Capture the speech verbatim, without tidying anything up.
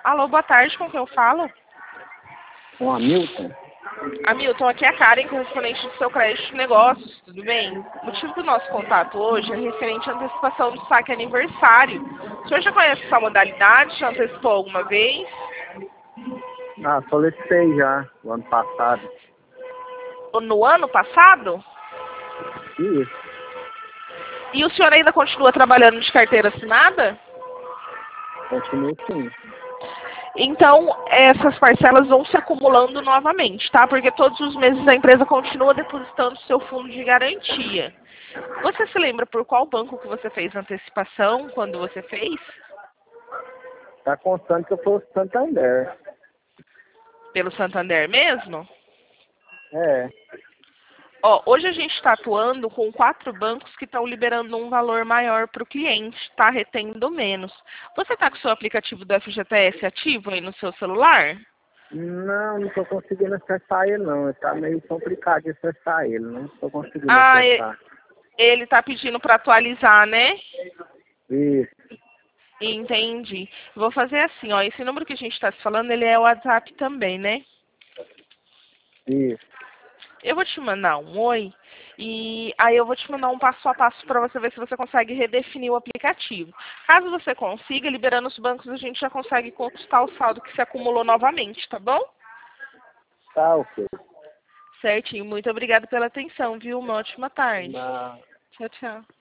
Alô, boa tarde, com quem eu falo? Com Hamilton? Hamilton, aqui é a Karen, correspondente do seu crédito de negócios, tudo bem? O motivo do nosso contato hoje é referente à antecipação do saque aniversário. O senhor já conhece essa modalidade? Já antecipou alguma vez? Ah, solicitei já, no ano passado. No ano passado? Isso, E o senhor ainda continua trabalhando de carteira assinada? continuo sim. Então, essas parcelas vão se acumulando novamente, tá? Porque todos os meses a empresa continua depositando seu fundo de garantia. Você se lembra por qual banco que você fez a antecipação, quando você fez? Tá contando que eu sou Santander. Pelo Santander mesmo? É, Ó, hoje a gente está atuando com quatro bancos que estão liberando um valor maior para o cliente, está retendo menos. Você está com o seu aplicativo do F G T S ativo aí no seu celular? não, não tô conseguindo acessar ele não. Tá meio complicado de acessar ele, não tô conseguindo Ah, e- acessar. ele está pedindo para atualizar, né? Isso, Entendi. Vou fazer assim, ó. Esse número que a gente está se falando, ele é o WhatsApp também, né? isso. Eu vou te mandar um oi e aí eu vou te mandar um passo a passo para você ver se você consegue redefinir o aplicativo. Caso você consiga, liberando os bancos, a gente já consegue conquistar o saldo que se acumulou novamente, tá bom? Tá ok. Certinho. Muito obrigada pela atenção, viu? Uma ótima tarde. Na... Tchau, tchau.